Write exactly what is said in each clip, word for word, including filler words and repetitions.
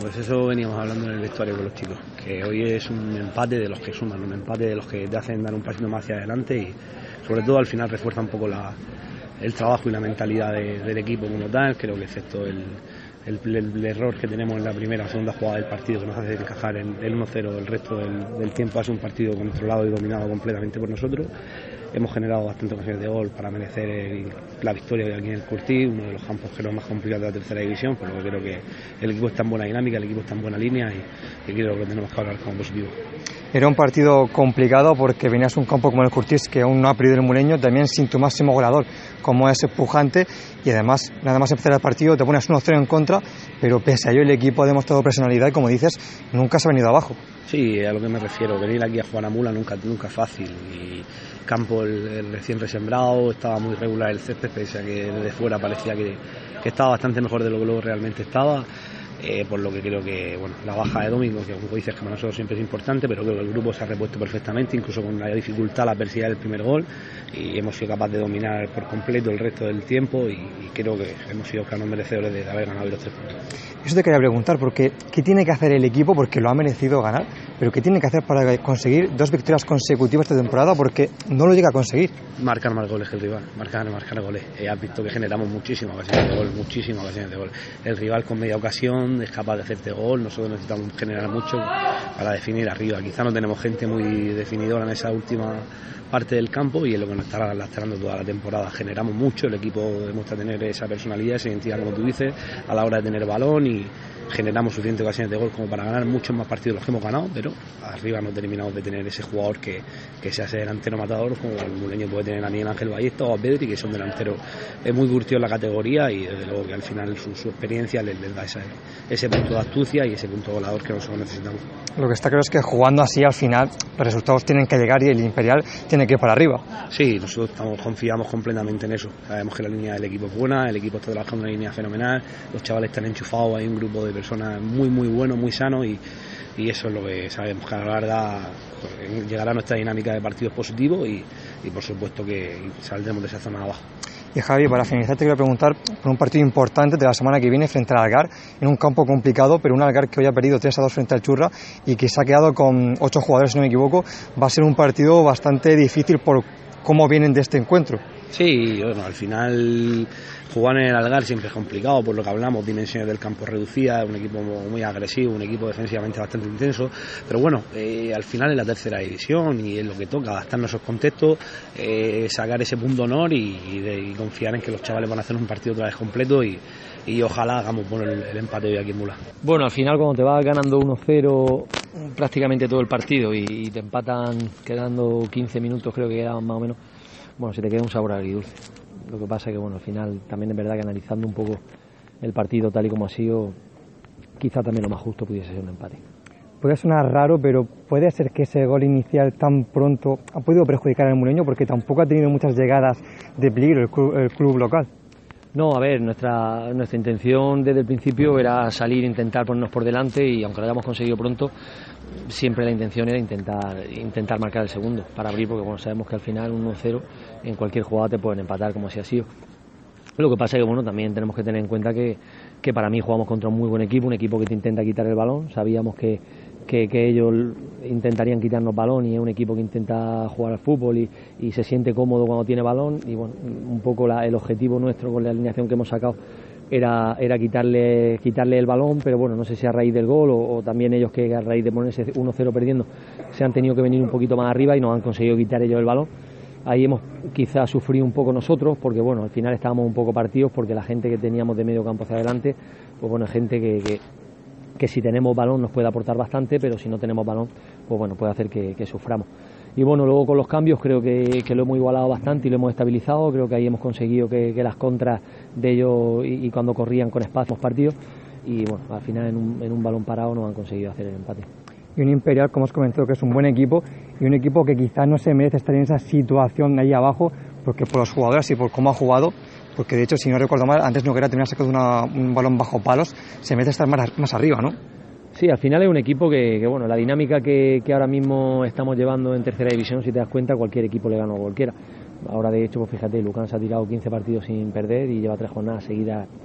Pues eso veníamos hablando en el vestuario con los chicos, que hoy es un empate de los que suman, un empate de los que te hacen dar un pasito más hacia adelante y sobre todo al final refuerza un poco la, el trabajo y la mentalidad de, del equipo como tal. Creo que excepto el, el, el, el error que tenemos en la primera o segunda jugada del partido que nos hace encajar en el uno cero, el resto del, del tiempo ha sido un partido controlado y dominado completamente por nosotros. Hemos generado bastantes ocasiones de gol para merecer el, la victoria de aquí en el Curtí, uno de los campos que es más complicados de la tercera división, pero creo que el equipo está en buena dinámica, el equipo está en buena línea y, y creo que tenemos que hablar como positivo. Era un partido complicado porque venías a un campo como el Curtís, que aún no ha perdido el Muleño, también sin tu máximo goleador, como es Pujante, y además, nada más empezar el partido, te pones uno cero en contra, pero pese a ello el equipo ha demostrado personalidad y, como dices, nunca se ha venido abajo. Sí, a lo que me refiero, venir aquí a jugar a Mula nunca, nunca es fácil, y campo el, el recién resembrado, estaba muy regular el césped, pese a que desde fuera parecía que, que estaba bastante mejor de lo que luego realmente estaba. Eh, por lo que creo que bueno, la baja de Domingo, que como dices que para nosotros siempre es importante, pero creo que el grupo se ha repuesto perfectamente, incluso con la dificultad, la adversidad del primer gol, y hemos sido capaces de dominar por completo el resto del tiempo y, y creo que hemos sido claros merecedores de haber ganado los tres puntos. Eso te quería preguntar, porque ¿qué tiene que hacer el equipo? Porque lo ha merecido ganar, pero ¿qué tiene que hacer para conseguir dos victorias consecutivas esta temporada? Porque no lo llega a conseguir. Marcar más goles que el rival, marcar, marcar goles. Eh, has visto que generamos muchísimas ocasiones de gol, muchísimas ocasiones de gol. El rival con media ocasión es capaz de hacerte gol, nosotros necesitamos generar mucho para definir arriba. Quizá no tenemos gente muy definidora en esa última parte del campo y es lo que nos estará lastrando toda la temporada. Generamos mucho, el equipo demuestra tener esa personalidad, esa identidad, como tú dices, a la hora de tener balón y generamos suficientes ocasiones de gol como para ganar muchos más partidos de los que hemos ganado, pero arriba no terminamos de tener ese jugador que, que sea ese delantero matador como el Muleño puede tener a Miguel Ángel Ballesta o a Pedri, que son delanteros muy curtidos en la categoría y desde luego que al final su, su experiencia les, les da esa, ese punto de astucia y ese punto volador que nosotros necesitamos. Lo que está claro es que jugando así al final los resultados tienen que llegar y el Imperial tiene que ir para arriba. Sí, nosotros estamos, confiamos completamente en eso. Sabemos que la línea del equipo es buena, el equipo está trabajando en una línea fenomenal, los chavales están enchufados, hay un grupo de personas muy muy bueno, muy sano y, y eso es lo que sabemos, que a la larga pues, llegará nuestra dinámica de partidos positivos y, y por supuesto que saldremos de esa zona de abajo. Y Javi, para finalizar te quiero preguntar por un partido importante de la semana que viene frente al Algar, en un campo complicado, pero un Algar que hoy ha perdido tres a dos frente al Churra y que se ha quedado con ocho jugadores, si no me equivoco. Va a ser un partido bastante difícil por cómo vienen de este encuentro. Sí, bueno, al final jugar en el Algar siempre es complicado, por lo que hablamos, dimensiones del campo reducidas, un equipo muy agresivo, un equipo defensivamente bastante intenso, pero bueno, eh, al final es la tercera división y es lo que toca, adaptarnos a esos contextos, eh, sacar ese punto honor y, y, de, y confiar en que los chavales van a hacer un partido otra vez completo y, y ojalá hagamos bueno el, el empate hoy aquí en Mula. Bueno, al final cuando te vas ganando uno cero prácticamente todo el partido y, y te empatan quedando quince minutos, creo que quedaban más o menos, bueno, se te queda un sabor agridulce. Lo que pasa es que bueno, al final también es verdad que analizando un poco el partido tal y como ha sido, quizá también lo más justo pudiese ser un empate. Puede sonar raro, pero puede ser que ese gol inicial tan pronto ha podido perjudicar al Muleño porque tampoco ha tenido muchas llegadas de peligro el club, el club local. No, a ver, nuestra, nuestra intención desde el principio era salir, intentar ponernos por delante y aunque lo hayamos conseguido pronto, siempre la intención era intentar intentar marcar el segundo para abrir, porque bueno, sabemos que al final un uno cero en cualquier jugada te pueden empatar como así ha sido. Lo que pasa es que bueno, también tenemos que tener en cuenta que, que para mí jugamos contra un muy buen equipo, un equipo que te intenta quitar el balón, sabíamos que, que, que ellos intentarían quitarnos balón y es un equipo que intenta jugar al fútbol y, y se siente cómodo cuando tiene balón y bueno, un poco la, el objetivo nuestro con la alineación que hemos sacado Era, era quitarle quitarle el balón, pero bueno, no sé si a raíz del gol o, o también ellos que a raíz de ponerse uno cero perdiendo se han tenido que venir un poquito más arriba y nos han conseguido quitar ellos el balón. Ahí hemos quizás sufrido un poco nosotros porque bueno, al final estábamos un poco partidos porque la gente que teníamos de medio campo hacia adelante, pues bueno, gente que, que, que si tenemos balón nos puede aportar bastante, pero si no tenemos balón, pues bueno, puede hacer que, que suframos. Y bueno, luego con los cambios creo que, que lo hemos igualado bastante y lo hemos estabilizado, creo que ahí hemos conseguido que, que las contras de ellos y, y cuando corrían con espacios partidos y bueno, al final en un, en un balón parado nos han conseguido hacer el empate. Y un Imperial, como has comentado, que es un buen equipo y un equipo que quizás no se merece estar en esa situación ahí abajo porque por los jugadores y por cómo ha jugado, porque de hecho si no recuerdo mal, antes no quería terminar sacando una, un balón bajo palos, se merece estar más, más arriba, ¿no? Sí, al final es un equipo que, que bueno, la dinámica que, que ahora mismo estamos llevando en tercera división, si te das cuenta, cualquier equipo le gana a cualquiera. Ahora de hecho, pues fíjate, Lucán se ha tirado quince partidos sin perder y lleva tres jornadas seguidas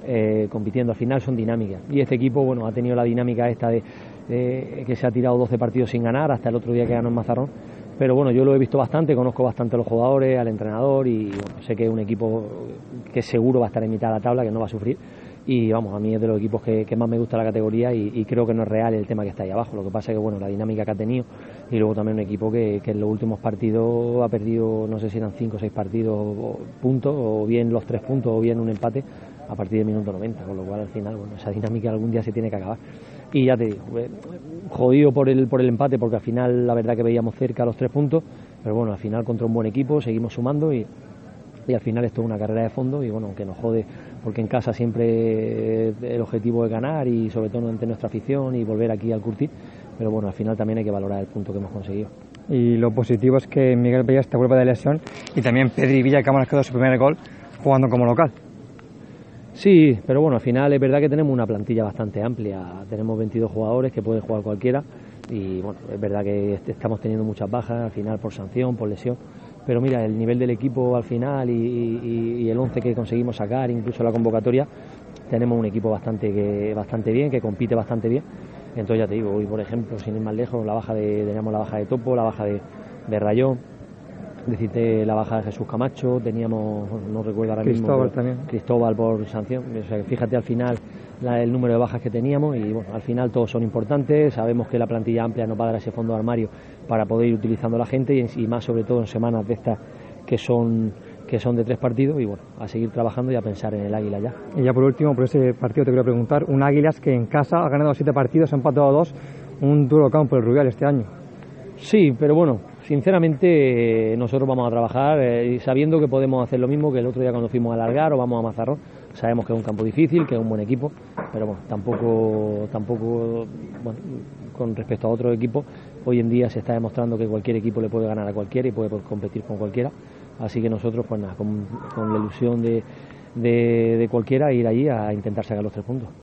eh, compitiendo. Al final son dinámicas y este equipo, bueno, ha tenido la dinámica esta de, de que se ha tirado doce partidos sin ganar hasta el otro día que ganó en Mazarrón. Pero bueno, yo lo he visto bastante, conozco bastante a los jugadores, al entrenador y bueno, sé que es un equipo que seguro va a estar en mitad de la tabla, que no va a sufrir. Y vamos, a mí es de los equipos que, que más me gusta la categoría y, y creo que no es real el tema que está ahí abajo. Lo que pasa es que bueno, la dinámica que ha tenido y luego también un equipo que, que en los últimos partidos ha perdido, no sé si eran cinco o seis partidos o puntos, o bien los tres puntos o bien un empate a partir del minuto noventa, con lo cual al final bueno, esa dinámica algún día se tiene que acabar. Y ya te digo, eh, jodido por el, por el empate, porque al final la verdad que veíamos cerca los tres puntos, pero bueno, al final contra un buen equipo seguimos sumando y, y al final esto es una carrera de fondo y bueno, aunque nos jode, porque en casa siempre el objetivo es ganar y sobre todo ante nuestra afición y volver aquí al Curtit, pero bueno, al final también hay que valorar el punto que hemos conseguido. Y lo positivo es que Miguel Bellas te vuelve de lesión y también Pedri Villa, que ha marcado su primer gol jugando como local. Sí, pero bueno, al final es verdad que tenemos una plantilla bastante amplia, tenemos veintidós jugadores que puede jugar cualquiera y bueno, es verdad que estamos teniendo muchas bajas al final por sanción, por lesión, pero mira, el nivel del equipo al final y, y, y el once que conseguimos sacar, incluso la convocatoria, tenemos un equipo bastante, que, bastante bien, que compite bastante bien. Entonces ya te digo, hoy por ejemplo, sin ir más lejos, la baja de, teníamos la baja de Topo, la baja de, de Rayón, decirte la baja de Jesús Camacho, teníamos, no recuerdo ahora Cristóbal mismo, también. Cristóbal por sanción, o sea, fíjate al final la, el número de bajas que teníamos y bueno, al final todos son importantes, sabemos que la plantilla amplia nos va a dar ese fondo de armario para poder ir utilizando a la gente y, y más sobre todo en semanas de estas que son que son de tres partidos y bueno, a seguir trabajando y a pensar en el Águila ya. Y ya por último, por ese partido te quiero preguntar, un Águilas que en casa ha ganado siete partidos, ha empatado dos, un duro campo el Rubial este año. Sí, pero bueno, sinceramente nosotros vamos a trabajar eh, sabiendo que podemos hacer lo mismo que el otro día cuando fuimos a Largar o vamos a Mazarrón. Sabemos que es un campo difícil, que es un buen equipo, pero bueno, tampoco, tampoco bueno, con respecto a otros equipos, hoy en día se está demostrando que cualquier equipo le puede ganar a cualquiera y puede competir con cualquiera. Así que nosotros, pues nada, con, con la ilusión de, de, de cualquiera, ir allí a intentar sacar los tres puntos.